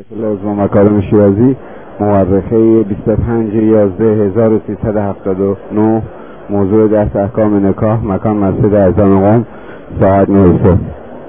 لازم مکارم شیرازی مورخه 25/11/1379. موضوع درس احکام نکاح، مکان مسجد اعظم قم، ساعت 9 صبح.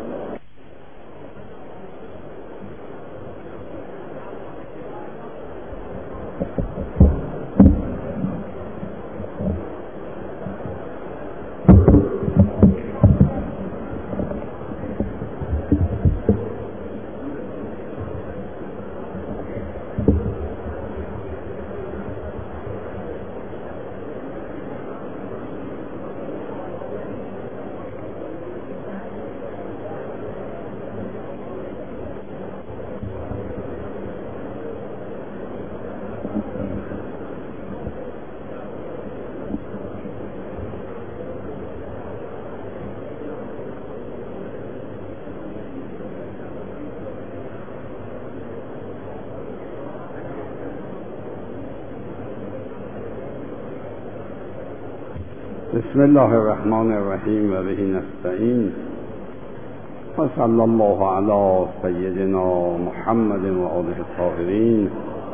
بسم الله الرحمن الرحیم و به نستعین و صلی الله علی سیدنا محمد و آله الطاهرین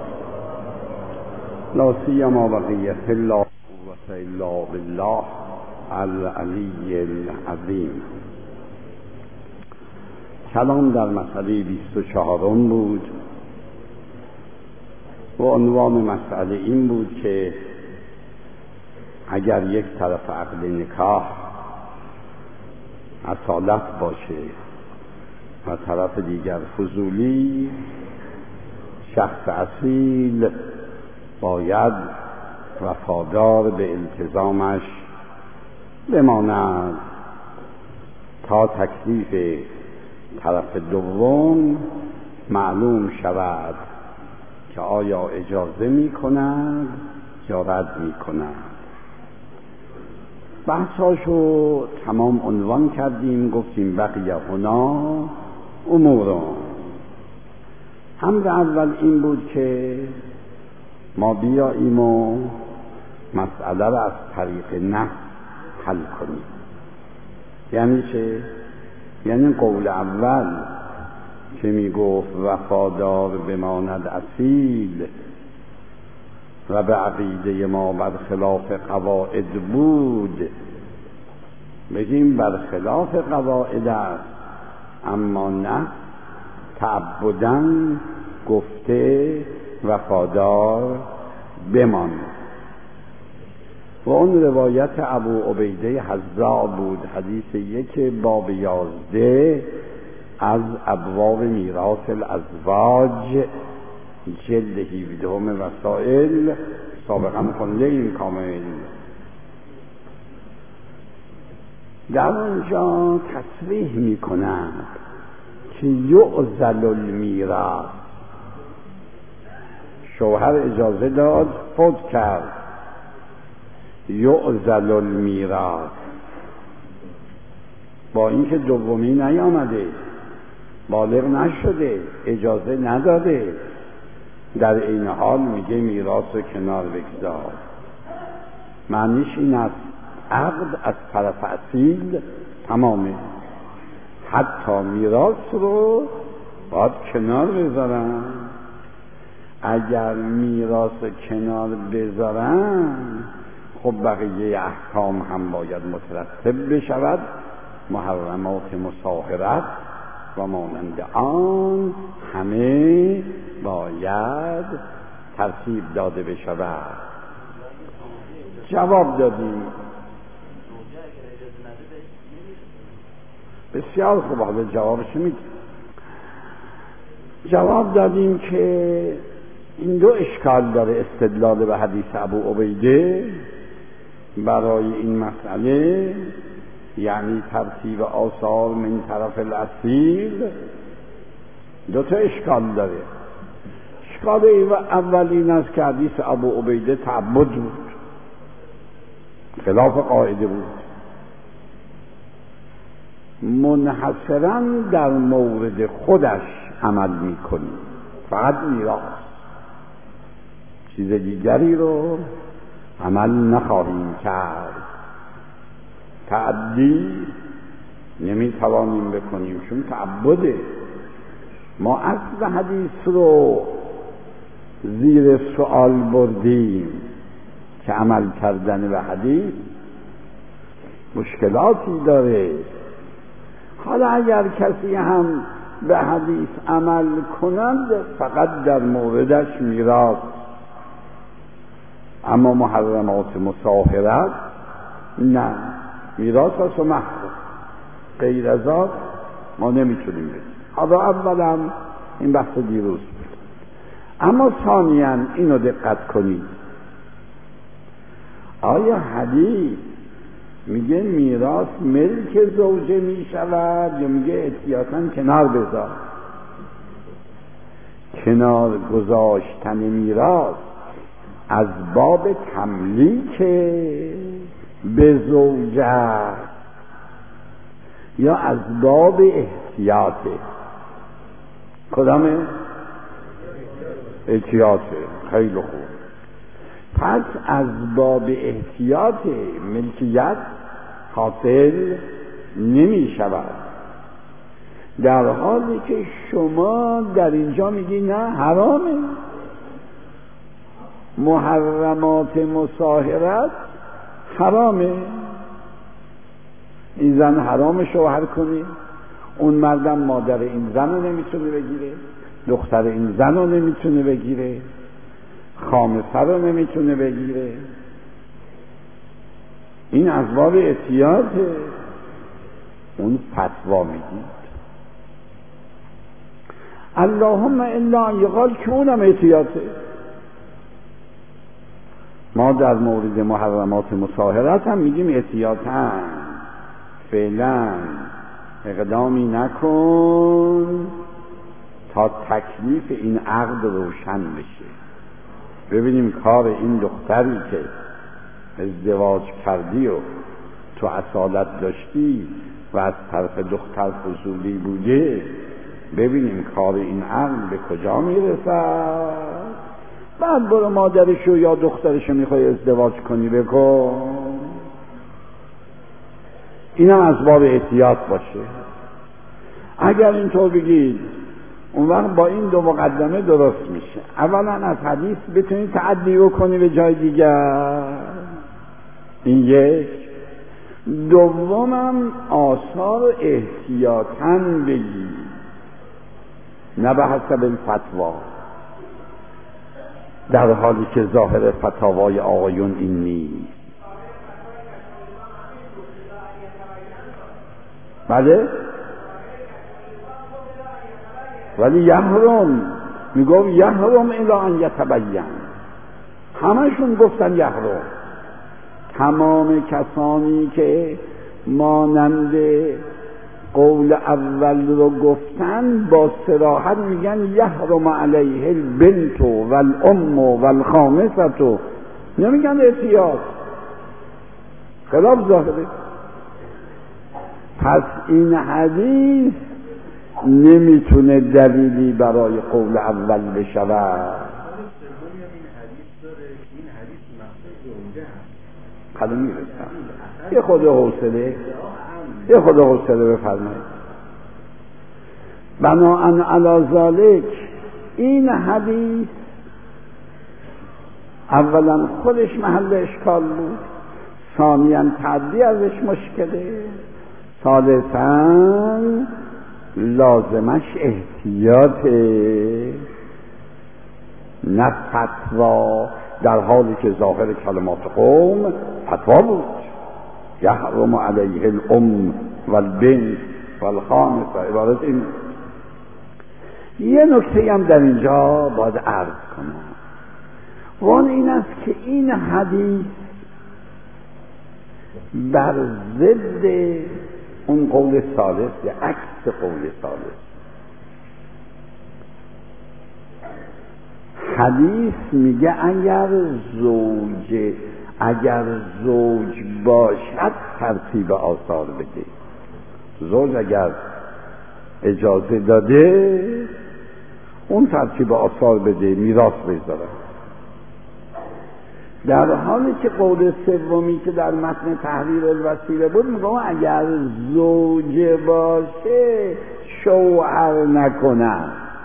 لا سیما بقیة الله قوة الا بالله العلی العظیم. کلام در مسئله 24 بود و عنوان مسئله این بود که اگر یک طرف عقد نکاح اصالت باشه و طرف دیگر فضولی، شخص اصیل باید وفادار به التزامش بماند تا تکلیف طرف دوم معلوم شود که آیا اجازه می کند یا رد می کند. بحثاشو تمام عنوان کردیم، گفتیم بقیه هنا امورون. امر اول این بود که ما بیاییم و مسئله را از طریق نص حل کنیم. یعنی چه؟ یعنی قول اول که می گفت وفادار بماند اصیل و به عقیده ما برخلاف قواعد بود، بگیم برخلاف قواعد است، اما نه تعبداً گفته وفادار بمان. و اون روایت ابو عبیده حذاء بود، حدیث 1 باب 11 از ابواب میراث الازواج، جلد 17 وسائل، سابقا خونده این کامل. در اونجا تصریح می کند که یعزل المیراث، شوهر اجازه داد، فوت کرد، یعزل المیراث، با اینکه دومی نیامده، بالغ نشده، اجازه نداده، در این حال میگه میراث رو کنار بگذار. معنیش این است عقد از طرف اصیل تمامه، حتی میراث رو باید کنار بذارن. اگر میراث کنار بذارن خب بقیه احکام هم باید مترتب بشود، محرمات مصاهرت و مانند آن همه باید ترتیب داده بشود. جواب دادیم بسیار خوب. حالا جوابش میدیم. جواب دادیم که این دو اشکال داره استدلال به حدیث ابو عبیده برای این مسئله، یعنی ترتیب آثار من طرف الاصیل. دو تا اشکال داره. اشکال اول این است که حدیث ابو عبیده تعبد بود، خلاف قاعده بود، منحصراً در مورد خودش عمل میکنی، فقط میراث، چیز دیگری رو عمل نخواهیم کرد. تعدی نمیتوانیم بکنیم چون تعبده. ما اصل حدیث رو زیر سوال بردیم که عمل کردن به حدیث مشکلاتی داره. حالا اگر کسی هم به حدیث عمل کند فقط در موردش میراث، اما محرمات مصاهرت نه، میراث هست و محرم، غیر از آن ما نمیتونیم بدیم. حالا اولا این بحث دیروز بود. اما ثانیاً اینو دقت کنید، آیا حدیث میگه میراث ملک زوجه میشود یا میگه احتیاطاً کنار بذار؟ کنار گذاشتن میراث از باب تملیک به زوجه یا از باب احتیاطه؟ کدامه؟ احتیاطه. خیلی خوب. پس از باب احتیاط ملکیت حاصل نمی شود، در حالی که شما در اینجا میگی نه حرامه. محرمات مصاهرت حرامه، این زن حرام شوهر کنی، اون مردم مادر این زن رو نمیتونه بگیره، دختر این زن رو نمیتونه بگیره، خامسه رو نمیتونه بگیره. این از باب احتیاطه. اون فتوا میدید اللهم الا یقال که اونم احتیاطه. ما در مورد محرمات مصاهرت هم میگیم احتیاطاً، فعلا اقدامی نکن تا تکلیف این عقد روشن بشه، ببینیم کار این دختری که ازدواج کردی و تو اصالت داشتی و از طرف دختر فضولی بوده، ببینیم کار این عقد به کجا میرسد، بعد برو مادرشو یا دخترشو میخوای ازدواج کنی بکن. اینم از باب احتیاط باشه. اگر اینطور بگید اون وقت با این دو مقدمه درست میشه. اولا از حدیث بتونی تعدی بکنی به جای دیگر، این یک. دومم آثار احتیاطاً بگی، نه به حسب الفتوا، در حالی که ظاهر فتاوای آقایون این نیست. بله؟ ولی یحرم، میگو یحرم الی ان یتبین، همشون گفتن یحرم. تمام کسانی که مانند قول اول رو گفتن با صراحت میگن یحرم علیه البنت والام والخامسه، نمیگن احتیاط، خلاف ظاهره. پس این حدیث نمیتونه دلیلی برای قول اول بشود. خدا میرسم یه خود حوصله بفرمایید. بناءً علی ذالک این حدیث اولا خودش محل اشکال بود، ثانیاً تعدی ازش مشکله، ثالثاً لازمش احتیاطه نه فتوا، در حالی که ظاهر کلمات قوم فتوا بود. یحرم علیه الام والبنت والخامسه، عبارت این. یه نکته هم در اینجا باید عرض کنم، وان این است که این حدیث بر ضد اون قول ثالث، یا عکس قول ثالث. حدیث میگه اگر زوج باشد ترتیب آثار بده. زوج اگر اجازه داده اون ترتیب آثار بده، میراث بذاره. در حالی که قول سومی که در متن تحریر الوسیله بود میگه اگر زوج باشه شوهر نکنن.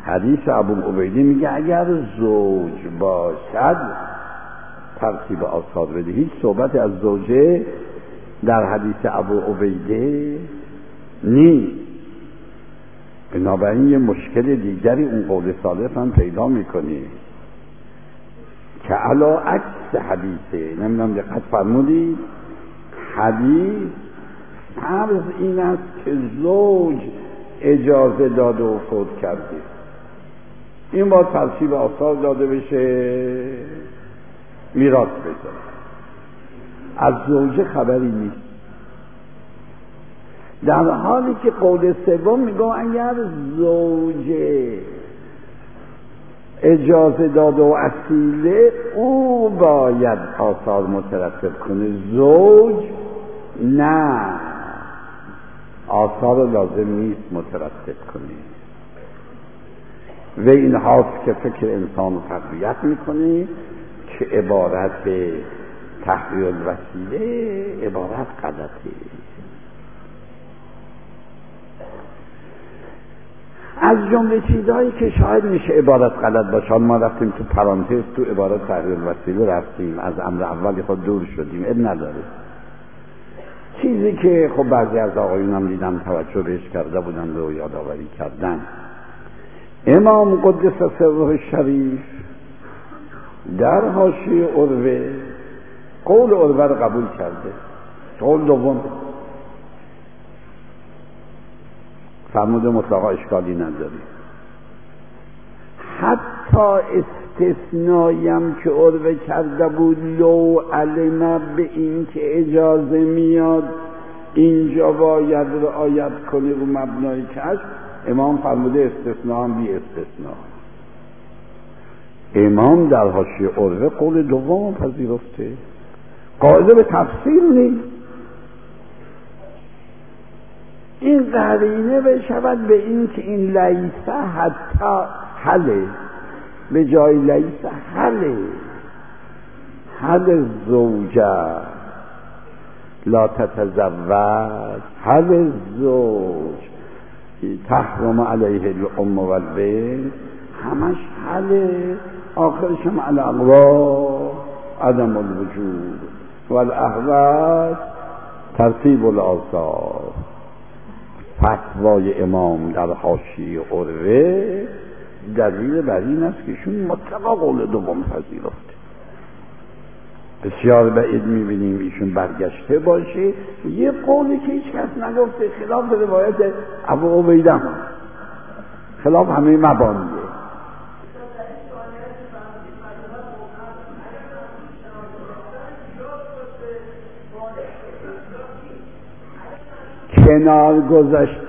حدیث ابو عبیده میگه اگر زوج باشد ترتیب آثار بده. هیچ صحبت از زوجه در حدیث ابو عبیده نیست. بنابراین یه مشکل دیگری اون قول ثالث هم پیدا میکنی که علا عکس حدیثه. نمیدونم دقت فرمودید، حدیث فرض این است که زوج اجازه داده و فوت کرده، این با ترتیب آثار داده بشه، میراث بذاره. از زوجه خبری نیست. در حالی که قول سوم میگه اگر زوجه اجازه داده و اصیله، او باید آثار مترتب کنه، زوج نه، آثار لازم نیست مترتب کنه. و این هاست که فکر انسان رو تقویت میکنه که عبارت تحریر الوسیله عبارت غلطه. از جمله چیزهایی که شاید میشه عبارت غلط باشه، ما رفتیم تو پرانتز تو عبارت تحریر الوسیله رفتیم، از امر اول خود دور شدیم، نداره. چیزی که خب بعضی از آقایونم دیدم توجه بهش کرده بودن و یادآوری کردن، امام قدس سره شریف در حاشیه عروه قول عروه رو قبول کرده، قول دوم فرموده مطلقا اشکالی نداری. حتی استثنایم که عروه کرده بود لو علم به این که اجازه میاد اینجا باید رعایت کنی رو مبنای کشف، امام فرموده استثناء هم بی استثناء. امام در حاشیه عروه قول دوم پذیرفته، قائل به تفسیر نیست. این قرینه بشود به این که این لیسه حتی حله، به جای لیسه حل زوجه لا تتزوج، حل زوج تحرم علیه الام و البنت، همش حله، آخرش هم الاغراض عدم الوجود و الاحوال ترتیب الآثار. فتوای امام در حاشیه عروه دلیل بر این است که ایشون مطلقا قول دوم پذیرفته. بسیار بعید میبینیم ایشون برگشته باشه یه قولی که هیچ کس نگفته، خلاف روایت ابو عبیده هم، خلاف همه مبانیه. کنار گذاشت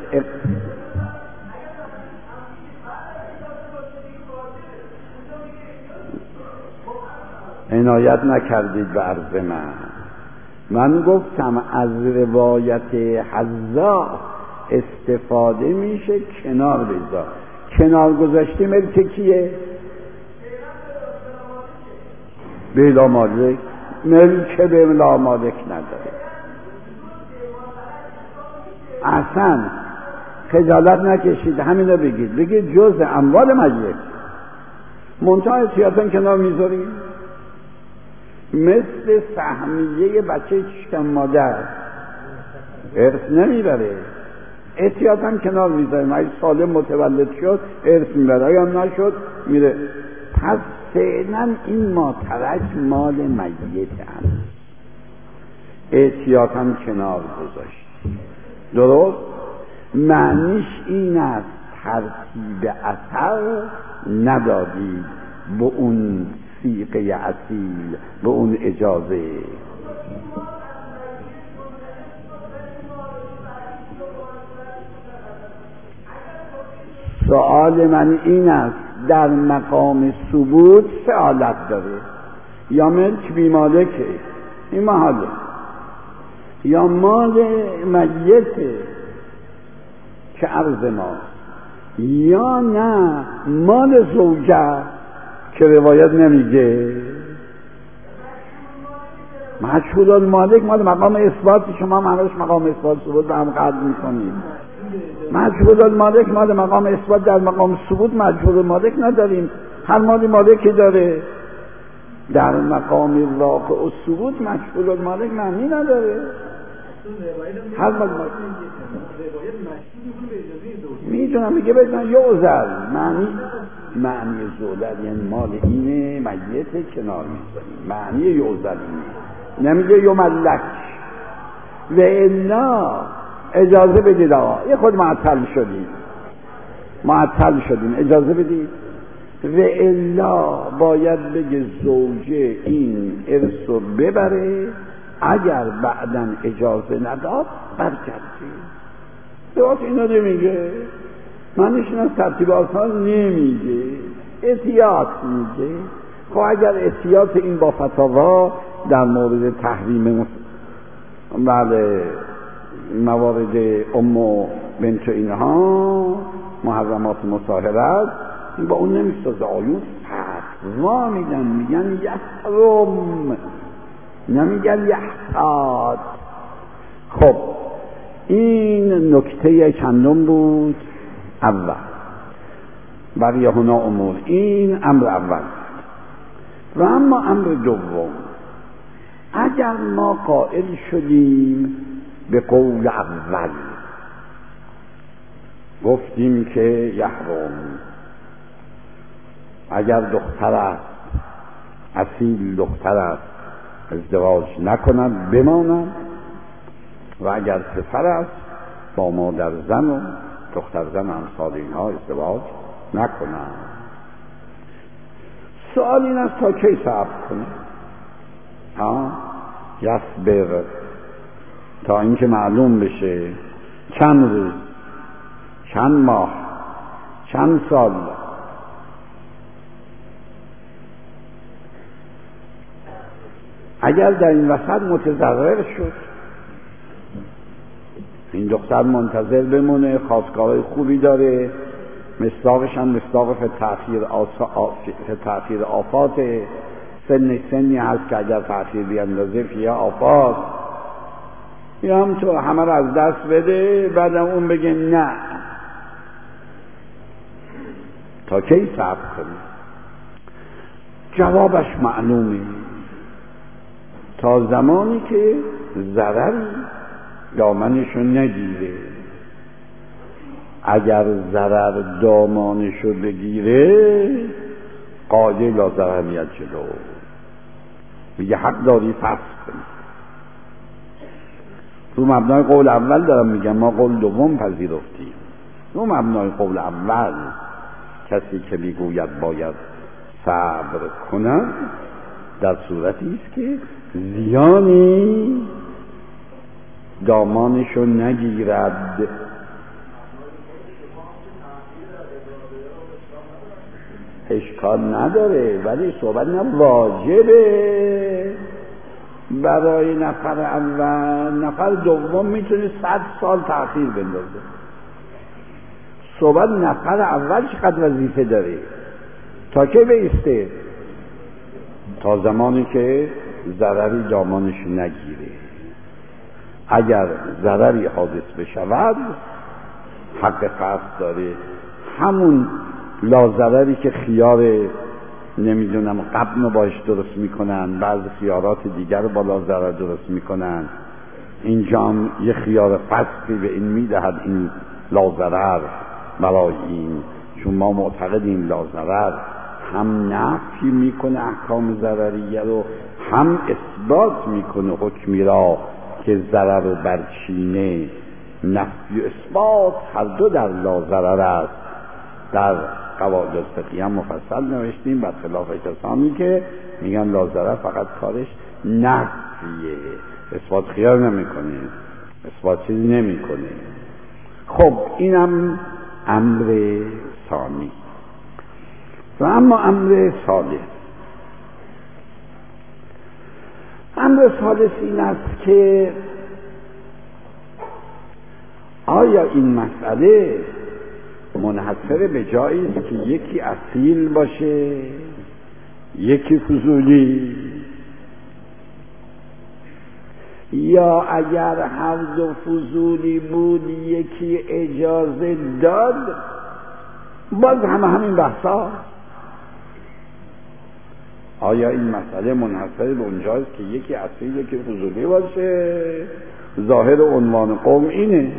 عنایت نکردید به عرض من گفتم از روایت حذا استفاده میشه کنار بذار. کنار گذاشتی ملک کیه؟ بلا مالک. ملک بلا مالک نداره. اصلا خجالت نکشید همینو بگید جز اموال مجلس منتها سیاستن کنار میذاریم، مثل سهمیه بچه شکم مادر ارث نمیبره، احتیاطاً کنار میذاریم، اگه سالم متولد شد ارث میبره، اگه نشد میره. پس فعلا این ماترک مال میت هست، احتیاطاً کنار گذاشت. درست؟ معنیش این است ترتیب اثر ندادید به اون صیغه اصیل، به اون اجازه. سوال من این است در مقام ثبوت سه حالت داره، یا ملک بی مالکه این محاله، یا مال میته که عرض ما، یا نه مال زوجه که روایت نمیگه. مجهول المالک مال مقام اثبات، شما همش مقام اثبات ثبوت به هم قدر میکنید. مجهول المالک مال مقام اثبات، در مقام ثبوت مجهول المالک نداریم، هر مالی مالکی داره. در مقام واقع و ثبوت مجهول المالک معنی نداره. هر مال مالک میدونم میگه بزن یعزل، معنی زولل یعنی مال اینه، میت کنار میزنیم، معنی یعزل اینه، نمیگه یملک. و الا اجازه بدید آقا یه خود معطل شدیم اجازه بدید. و الا باید بگه زوجه این ارث رو ببره، اگر بعداً اجازه نداد برگردی. درست اینو نمیگه، منش از ترتیب آسان نمیگه، احتیاط میگه. خب اگر احتیاط این با فتاوا در مورد تحریم بله موارد ام بنت اینها محرمات مصاهرت این با اون نمیستازه. آیون فتوا میگن یحرم، نمیگن یحتاط. خب این نکته چندم بود اول. بقیه هنا امور، این امر اول. و اما امر دوم، اگر ما قائل شدیم به قول اول، گفتیم که یحرم، اگر دختر است اصیل دختر است ازدواج نکند بماند، و اگر پسر است با مادر زن و دختر زن امثال اینها ازدواج نکنند. سوال این است تا کی صبر کنه؟ یصبر تا اینکه معلوم بشه چند روز، چند ماه، چند سال. اگر در این وسط متضرر شد، این دختر منتظر بمونه، خواستگارای خوبی داره، مصداقش هم مصداق تأخیر آفات، سنی هست که اگر تأخیر بیندازه فیها آفات، یا هم تو همه رو از دست بده بعدم اون بگه نه. تا کی صبر کنی؟ جوابش معلومه، تا زمانی که ضرری دامنشو نگیره. اگر ضرر دامانشو بگیره قاضی لا ضرر میاد جلو، میگه حق داری فسخ کنی. رو مبنای قول اول دارم میگم، ما قول دوم پذیرفتیم. رو مبنای قول اول کسی که میگوید باید صبر کند در صورتی است که زیانی دامانشو نگیرد. اشکال نداره، ولی صحبت نه واجبه برای نفر اول. نفر دوم میتونه 100 سال تأخیر بندازه. صحبت نفر اول چقدر وظیفه داره، تا که بیسته؟ تا زمانی که ضرری دامانش نگیره. اگر ضرری حادث بشود حق فسخ داره. همون لاضرری که خیار نمیدونم قبن باش درست میکنن، بعض خیارات دیگر با لاضرر درست میکنن، اینجا هم یه خیار فسخی به این میدهد این لاضرر برای این، چون ما معتقدیم لاضرر هم نفی میکنه احکام ضرریه رو، هم اثبات میکنه حکمی را که ضرر و برچینه. نفی و اثبات هر دو در لاضرر است. در قواعد فقهی هم مفصل نوشتیم، برخلاف کسانی که میگن لاضرر فقط کارش نفیه، اثبات خیال نمیکنه، اثبات چیزی نمیکنه. خب اینم امر ثانی. و اما امر ثالث، امر ثالث این است که آیا این مسئله منحصر به جایی است که یکی اصیل باشه یکی فضولی، یا اگر هر دو فضولی بود یکی اجازه داد، باز همین بحثا. آیا این مسئله منحصر به اونجاست که یکی اصیل یکی فضولی باشه؟ ظاهر عنوان قوم اینه،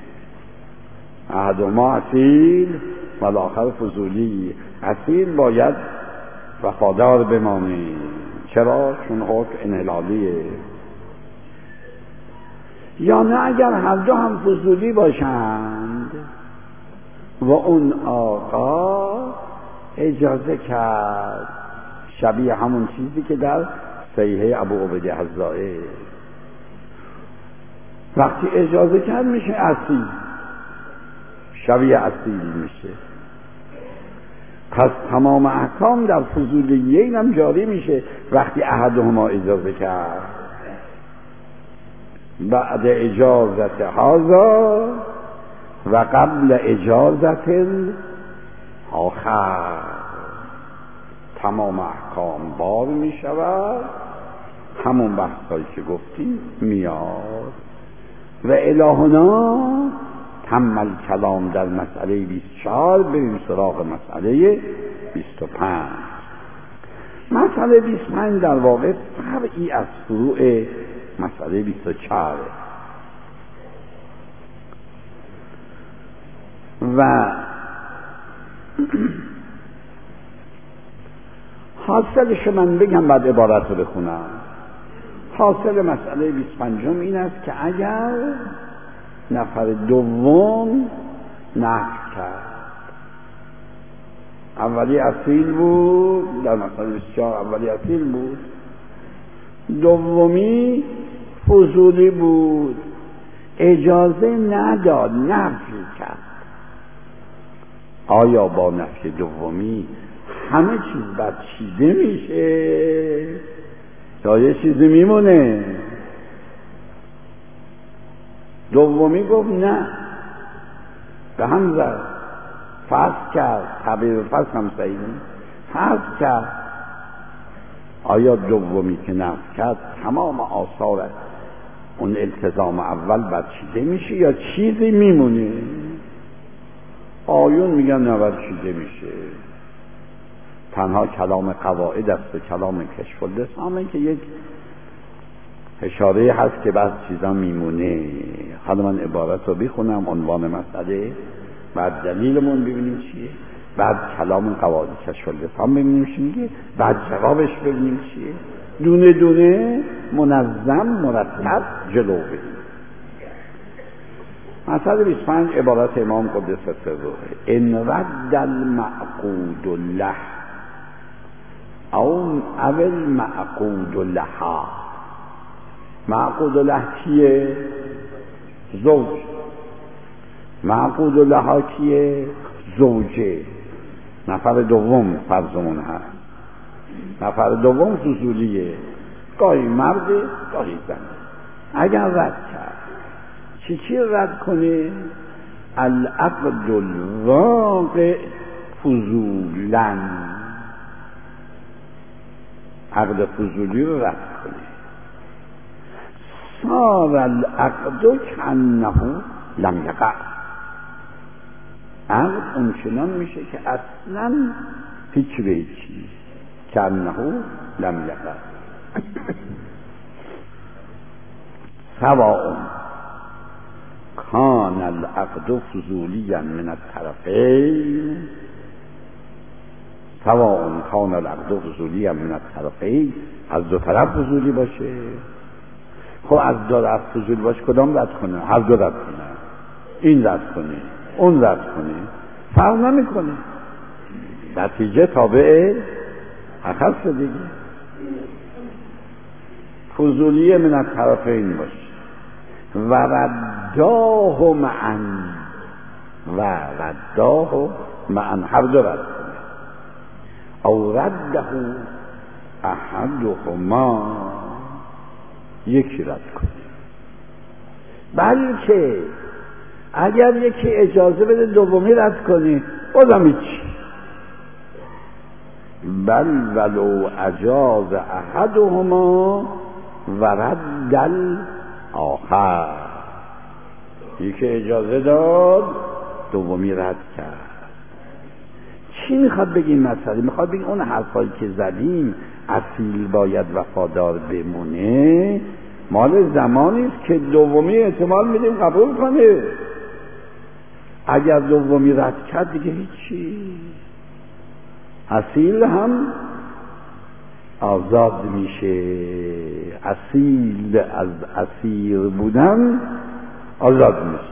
احدهما اصیل و الاخر فضولی. اصیل باید وفادار بمانه. چرا؟ چون حکم انحلالیه. یا نه اگر هر دو هم فضولی باشند و اون آقا اجازه کرد، شبیه همون چیزی که در صحیحه ابو عبیده حذاء، وقتی اجازه کرد میشه اصیل، شبیه اصیل میشه. پس تمام احکام در فضولیین هم جاری میشه وقتی احدهما اجازه کرد. بعد اجازت هذا و قبل اجازت آخر تمام احکام بار می شود. همون بحثایی که گفتیم میاد. و الهنا تم الکلام در مسئله 24. بریم سراغ مسئله 25. مسئله 25 در واقع فرعی از فروع مسئله 24 و حاصلش من بگم بعد عبارت رو بخونم. حاصل مسئله 25 این است که اگر نفر دوم نقد کرد، اولی اصیل بود در مسئله 24، اولی اصیل بود، دومی فضولی بود، اجازه نداد، نفی کرد. آیا با نفی دومی همه چیز برچیده میشه یا یه چیزی میمونه؟ دومی گفت نه، به هم زد، فسخ کرد، تعبیر فسخ هم صحیح نیست، فسخ کرد. آیا دومی که نفی کرد تمام آثار اون التزام اول برچیده میشه یا چیزی میمونه؟ آیون میگن نه برچیده میشه. تنها کلام قواعد است و کلام کشف اللسانه که یک اشاره هست که بعض چیزا میمونه. حالا من عبارت رو بخونم، عنوان مسئله، بعد دلیلمون ببینیم چیه، بعد کلام قواعد کشف اللسان ببینیم چی میگه، بعد جوابش ببینیم چیه، دونه دونه منظم مرتب جلو بریم. مسئله 25 عبارت امام قدس سره: ان رد المعقود له او المعقود لها. معقود له کیه؟ زوج. معقود لها کیه؟ زوجه. نفر دوم فرضمون هست. نفر دوم فضولیه، گاهی مرده گاهی زن. اگر رد کرد چی رد کنه؟ العقد الواقع فضولا، عقد فضولی رو رد کنه. صار العقد کانه لم یقع. عقد اونچنان میشه که اصلا هیچ به هیچی، کانه لم یقع. سواء کان العقد فضولیا من الطرفین، سواء کان العقد فضولیا من الطرفین، از دو طرف فضولی باشه. خب از دو طرف فضولی باشه کدام رد کنه؟ هر دو رد کنه، این رد کنه اون رد کنه، فرق نمیکنه، نتیجه تابع اخص دیگه. فضولی من الطرفین باشه و رداه معا، و رداه معا، هر دو رد کنه. او رده احدهما، یکی رد کنه. بلکه اگر یکی اجازه بده دومی رد کنه بازم هیچی. بل ولو اجاز احدهما و رد آخر. یکی اجازه داد، دومی رد کرد. چی میخواد بگه این مسئله؟ میخواد بگه اون حرفایی که زدیم اصیل باید وفادار بمونه مال زمانی است که دومی احتمال میدیم قبول کنه. اگر دومی رد کرد دیگه هیچی، اصیل هم آزاد میشه. اصیل از اسیر بودن آزاد میشه.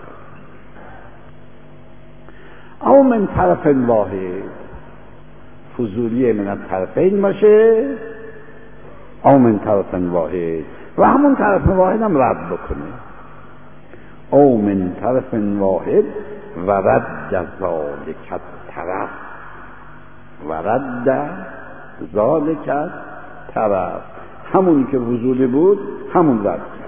او من طرف واحد، فضولی من الطرفین باشه، او من طرف واحد و همون طرف واحد هم رد بکنه. او من طرف واحد و رد ذالک الطرف، و رد ذالک الطرف، همونی که فضولی بود همون رد کرد.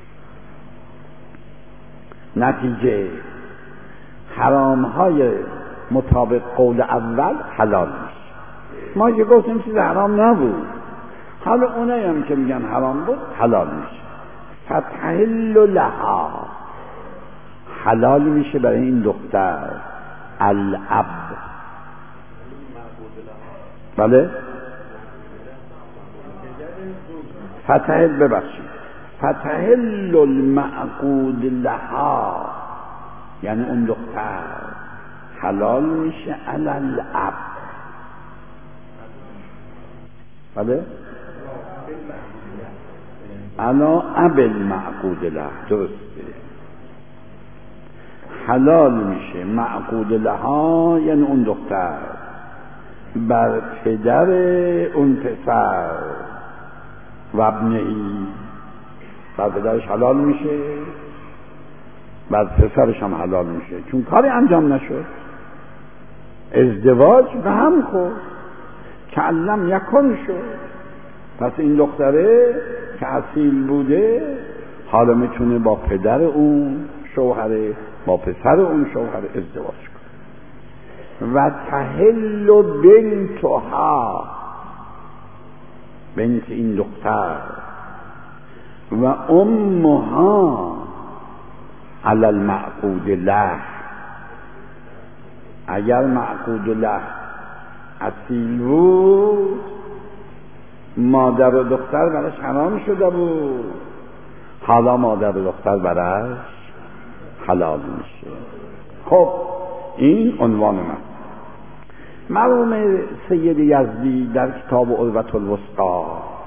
نتیجه حرام های مطابق قول اول حلال میشه. ما که گفتیم چیز حرام نبود، حالا اونایی هم که میگن حرام بود حلال میشه. فتحل لها، حلال میشه برای این دختر. الاب، بله فتحل، ببخشید فتحل المعقود لها، یعنی اون دختر حلال میشه علی الاب. بله علی اب المعقود له، درسته. حلال میشه معقود لها یعنی اون دختر بر پدر اون پسر و ابنهی، بر پدرش حلال میشه، بر پسرش هم حلال میشه، چون کاری انجام نشد، ازدواج به هم خورد، کلم یکن شد. پس این دختره که اصیل بوده حالا میتونه با پدر اون شوهره، با پسر اون شوهره ازدواج کنه. و تحل بنتها، بنت این دختر، و امها علی المعقود له، اگر معقود له اصیل بود مادر و دختر برش حرام شده بود، حالا مادر و دختر برش حلال میشه. خب این عنوان من. مرحوم سید یزدی در کتاب عروة الوثقی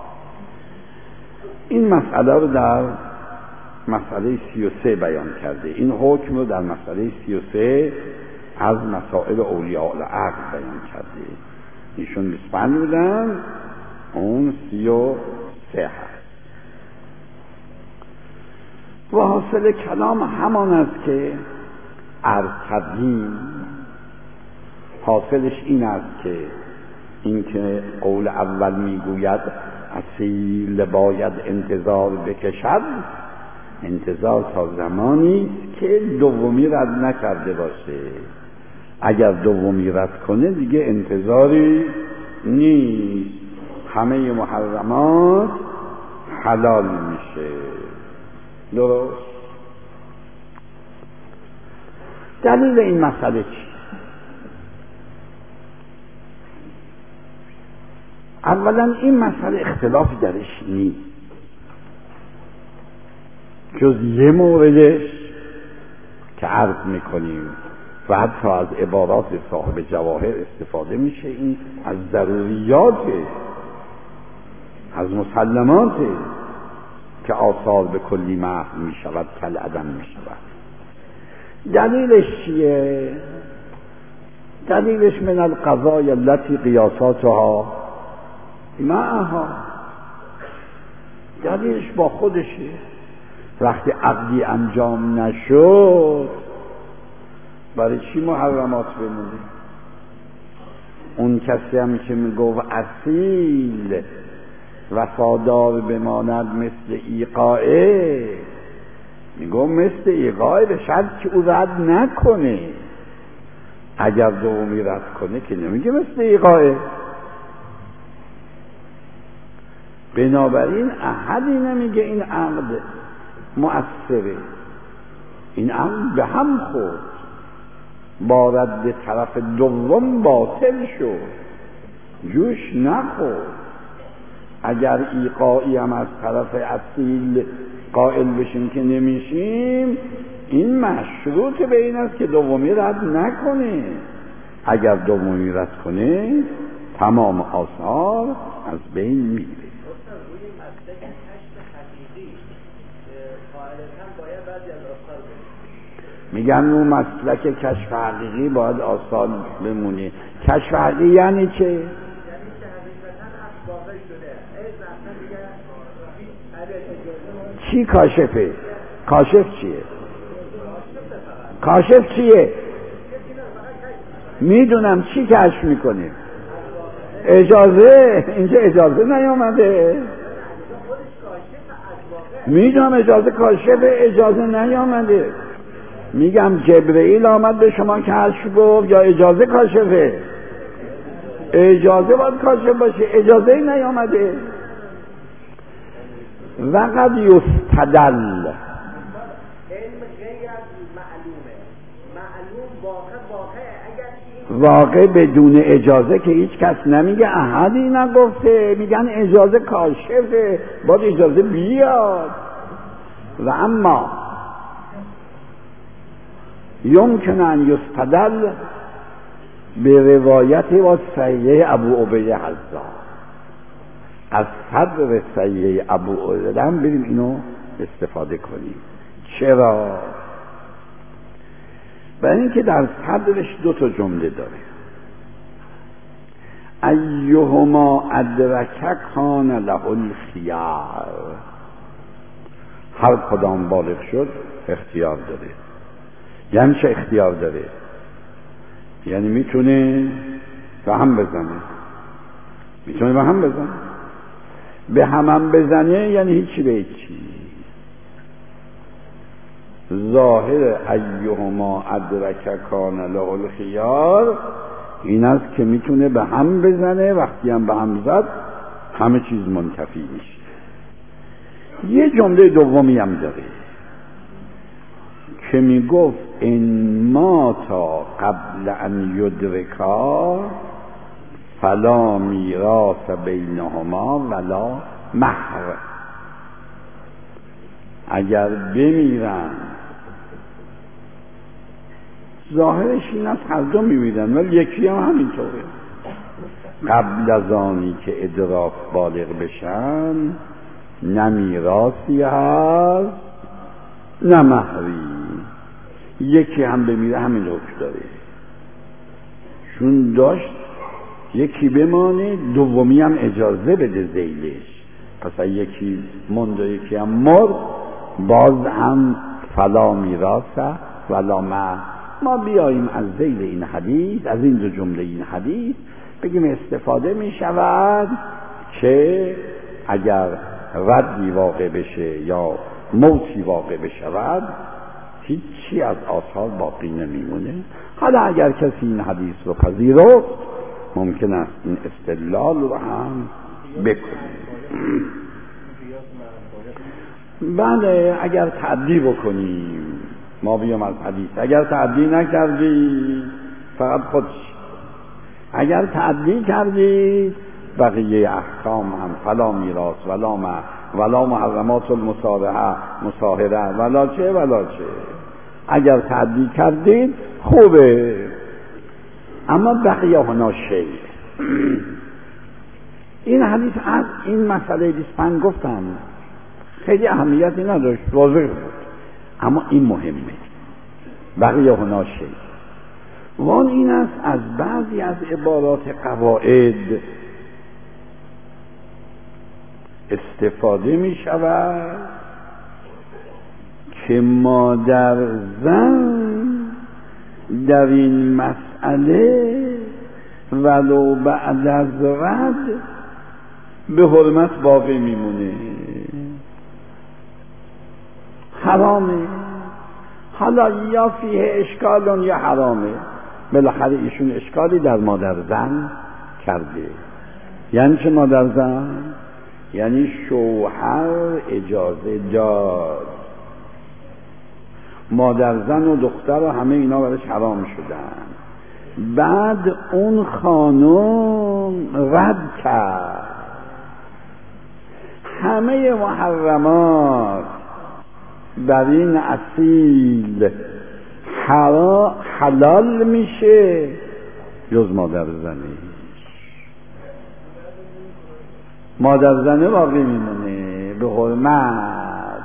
این مسئله رو در مسئله 33 بیان کرده. این حکم رو در مسئله 33 از مسائل اولیاء العقل بیان کرده. ایشون 25 بودن، اون 33 هست. و حاصل کلام همان است که عرض کردیم. حاصلش این است که اینکه قول اول میگوید اصیل باید انتظار بکشد، انتظار تا زمانی که دومی رد نکرده باشه. اگر دومی رد کنه دیگه انتظاری نیست، همه محرمات حلال میشه. درست؟ دلیل این مسئله چی؟ اولا این مسئله اختلافی درش نیست جز یه موردش که عرض میکنیم و حتی از عبارات صاحب جواهر استفاده میشه. این از ضروریاته، از مسلماته که آثار به کلی محو میشود، کل عدم میشود. دلیلش چیه؟ دلیلش من القضایا التي قیاساتها معها، دلیلش با خودشه. وقتی عقدی انجام نشد برای چی محرمات بمونه؟ اون کسی هم که میگفت اصیل وفادار بماند مثل ایقاعه، میگفت مثل ایقاعه به شرط که او رد نکنه. اگر دومی رد کنه که نمیگه مثل ایقاعه. بنابراین احدی نمیگه این عقد مؤثره. این عقل به هم خورد، با رد طرف دوم باطل شد، جوش نخورد. اگر ایقاعی هم از طرف اصیل قائل بشیم که نمیشیم، این مشروط به این است که دومی رد نکنه. اگر دومی رد کنه تمام آثار از بین میره. میگن اون مسلک کشف حقیقی باید آثار بمونه. کشف حقیقی یعنی چه؟ چی کاشفه؟ کاشف چیه؟ کاشف چیه؟ میدونم چی کشف میکنه. اجازه، اینجا اجازه نیامده. میدونم اجازه کاشفه، اجازه نیامده. میگم جبرئیل آمد به شما کشف گفت یا اجازه کاشفه؟ اجازه باید کاشف باشه، اجازه نیامده. وقد یستدل واقع بدون اجازه که هیچ کس نمیگه، احدی نگفته، میگن اجازه کاشفه، باید اجازه بیاد. و اما یمکن ان یستدل به روایت و صحیح ابو عبیده حزام. از صدر صحیح ابو عبیده هم بریم اینو استفاده کنیم. چرا؟ برای اینکه در صدرش 2 جمله داره. ایهما ادرک کان له الخیار. هر کدام بالغ شد اختیار داره. یعنی چه اختیار داره؟ یعنی میتونه به هم بزنه. میتونه به هم بزنه. به هم بزنه یعنی هیچی به هیچی. ظاهر ایهما ادرک کان له الخیار این است که میتونه به هم بزنه. وقتی هم به هم زد همه چیز منتفی میشه. یه جمله دومی هم داره که میگفت ان ماتا قبل ان یدرکا فلا میراث بینهما ولا مهر. اگر بمیرن، ظاهرش این است هر دو میمیرن، ولی یکی هم همینطوره. قبل از آنی که ادراک بالغ بشن نه میراثی هست نه مهری. یکی هم بمیره همین حکم داره. چون داشت یکی بمانه، دومی هم اجازه بده ذیلش. پس یکی موند و یکی هم مرد، باز هم فلا میراث ولا مهر. ما بیاییم از ذیل این حدیث، از این 2 جمله این حدیث بگیم استفاده می شود که اگر ردی واقع بشه یا موتی واقع بشود هیچی از آثار باقی نمیمونه. حالا اگر کسی این حدیث رو پذیرفت ممکن است این استدلال رو هم بکنه. بله، اگر تعدی بکنیم، ما بیام از حدیث، اگر تعدی نکردی فقط خودش، اگر تعدی کردی بقیه احکام هم فلا میراث ولا مهر ولا محرمات المصاهره ولا چه ولا چه. اگر تعدی کردید خوبه، اما بقیه هنا شیء. این حدیث از این مسئله 25 گفتم خیلی اهمیتی نداشت، واضح بود، اما این مهمه. بقیه هنا شیء. وان این است از بعضی از عبارات قواعد استفاده می شود که مادر زن در این مسئله ولو بعد از رد به حرمت باقی میمونه. حرامه، حالا یا فیه اشکالون یا حرامه. بالاخره ایشون اشکالی در مادر زن کرده. یعنی چه مادر زن؟ یعنی شوهر اجازه داد مادر زن و دختر و همه اینا برش حرام شدن. بعد اون خانم رد کرد همه محرمات بر این اصیل حلال میشه جز مادر زنی. مادر زنه باقی میمونه به حرمت.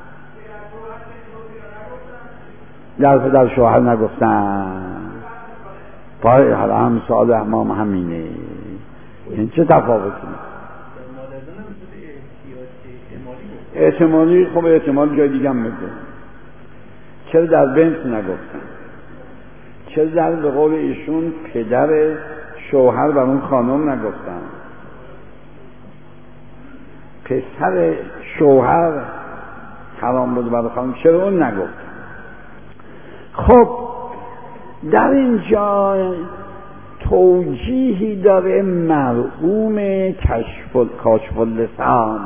در شوهر نگفتن پای هم سوال امام همینه. این چه تفاوتی؟ احتمالی خب احتمال جای دیگه هم بده. چرا در بنت نگفتن؟ چرا در به قول ایشون پدر شوهر بر اون خانم نگفتن؟ پسر شوهر حرام بود برای خانم، چرا اون نگفتن؟ خب در اینجا توجیهی داره مرحوم کاشف اللسان،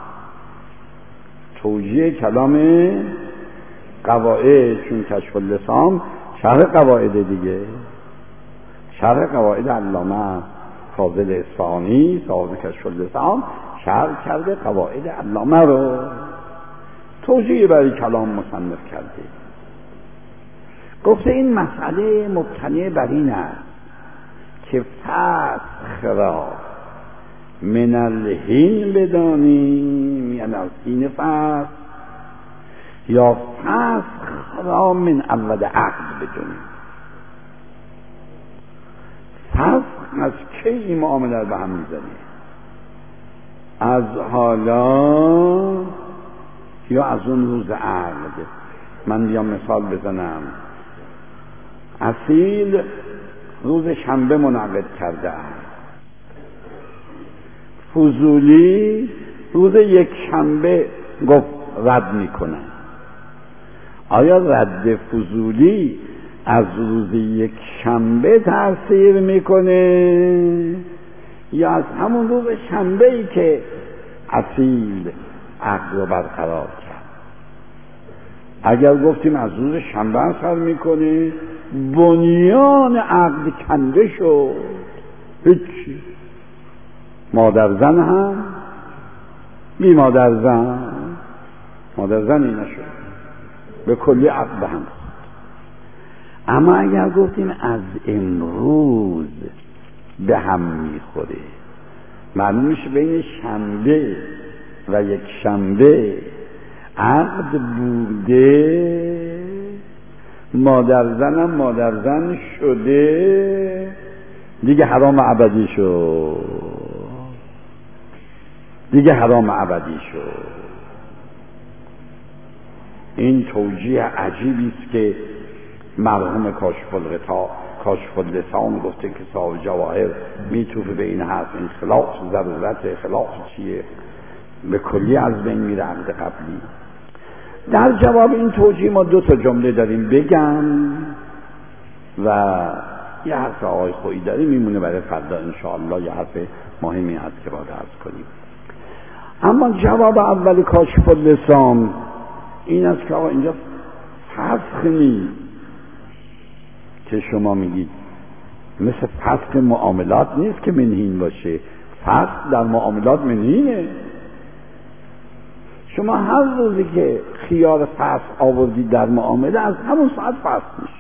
توجیه کلام قواعد، چون کشف اللسان شرح قواعد دیگه، شرح قواعد علامه فاضل اصفهانی صاحب کشف اللسان شرح کرده قواعد علامه رو، توجیه برای کلام مصنف کرده. گفته این مسئله مبتنی بر این است که فسخ را من الحین بدانیم، یعنی از حین فسخ، یا فسخ را من اول عقد بدونیم. فسخ از کی این معامله رو به هم میزنیم؟ از حالا یا از اون روز عقد؟ من بیام مثال بزنم. اصیل روز شنبه منعقد کرده است، فضولی روز یک شنبه گفت رد میکنه. آیا رد فضولی از روز یک شنبه تأثیر میکنه یا از همون روز شنبه ای که اصیل عقد رو برقرار کرد؟ اگر گفتیم از روز شنبه اثر میکنه، بنیان عقد کنده شد، هیچی. مادر زن هم بی مادر زنی نشد، به کلی عقد به هم. اما اگر گفتیم از امروز به هم میخوره، معلوم میشه بین شنبه و یک شنبه عقد بوده، مادر زنم مادر زن شده، دیگه حرام ابدی شد، دیگه حرام ابدی شد. این توجیه عجیبی است که مرحوم کاشف اللسان گفته که صاحب جواهر میتوفه به این حرف. این خلاف ضرورت، خلاف چیه؟ به کلی از بین میره عقد قبلی. در جواب این توجیه ما دو تا جمله داریم بگم و یه حرف آقای خویی داریم میمونه برای فردا انشاءالله، یه حرف مهمی هست که باید عرض کنیم. اما جواب اول کاشف اللسان این است که آقا اینجا فسخ نیست که شما میگید، مثل فسخ معاملات نیست که منهین باشه. فسخ در معاملات منهینه. شما هر روزی که خیار فسخ آوردید در معامله، از همون ساعت فسخ میشه.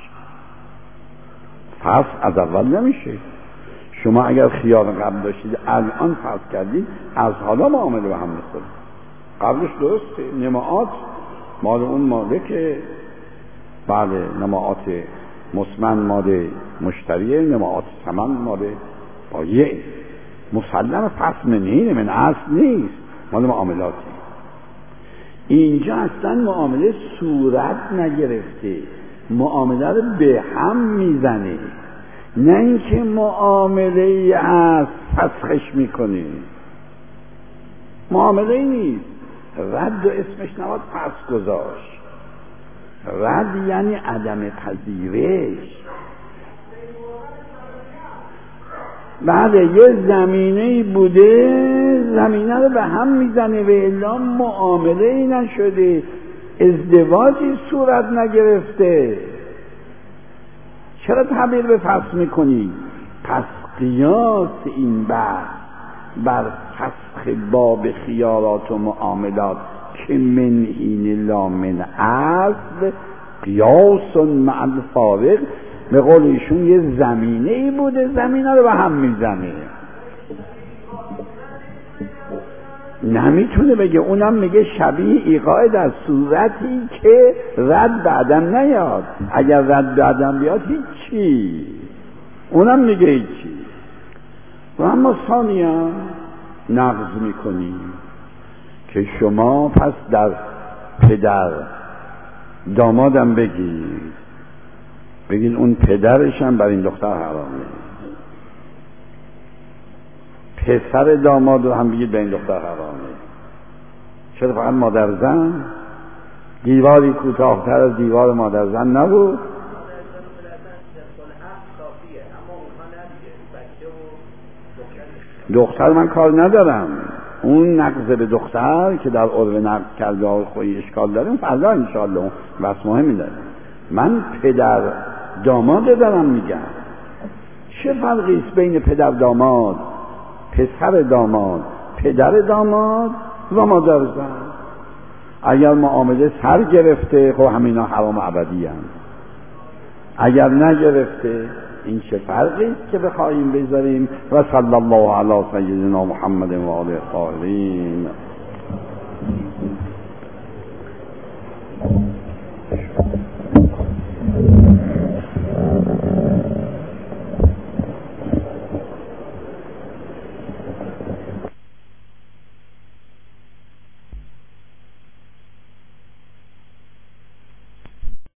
فسخ از اول نمیشه. شما اگر خیار قبل داشتید الان فسخ کردید، از حالا معامله به هم میخوره. قبلش درسته، نماعات مال اون مالکه، بله، نماعات مسمن مال مشتریه، نماعات ثمن مال بایع. مسلم فسخ منهینه، من اصل نیست، مال معاملاتی. اینجا اصلا معامله صورت نگرفته، معامله رو به هم میزنه، نه اینکه معامله از فسخش میکنه. معامله نیست. رد و اسمش نباید فسخ گذاشت. رد یعنی عدم پذیرش. بله، یه زمینه‌ای بوده، زمینه رو به هم میزنه و الا معامله ای نشده. ازدواجی صورت نگرفته، چرا تعبیر به فسخ میکنی؟ پس قیاس این بحث بر فسخ باب خیارات و معاملات که من این لا من اصل قیاس مع الفارق، به قول ایشون یه زمینه ای بوده، زمینه رو به هم میزنه. نمیتونه بگه، اونم میگه شبیه ایقاع در صورتی که رد بعدم نیاد. اگر رد بعدم بیاد هیچی، اونم میگه هیچی. و اما ثانیا نقض میکنیم که شما پس در پدر دامادم بگید اون پدرشم بر این دختر حرامه، پسر داماد رو هم بگید به این دختر حرامه. چرا فقط مادر زن؟ دیواری کوتاه‌تر از دیوار مادر زن نبود؟ دختر من کار ندارم، اون نقض به دختر که در عرف نقض کرده های خویی اشکال داره، اون فردا انشاءالله اون بس مهمی داره. من پدر داماد دارم میگم. چه فرقی است بین پدر داماد، پسر داماد، پدر داماد و مادر زن؟ اگر معامله سر گرفته خب همینا حرام ابدی هستند، اگر نگرفته این چه فرقی است که بخواهیم بذاریم؟ و صلی الله علی سیدنا محمد و آله الطاهرین.